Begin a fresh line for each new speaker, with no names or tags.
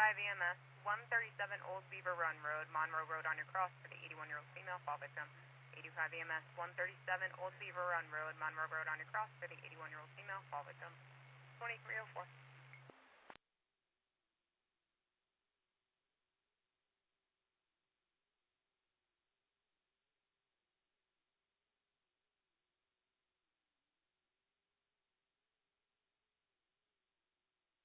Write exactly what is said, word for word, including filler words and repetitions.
eighty-five E M S, one thirty-seven Old Beaver Run Road, Monroe Road on your cross for the eighty-one-year-old female fall victim. eighty-five E M S, one thirty-seven Old Beaver Run Road, Monroe Road on your cross for the eighty-one-year-old female fall victim.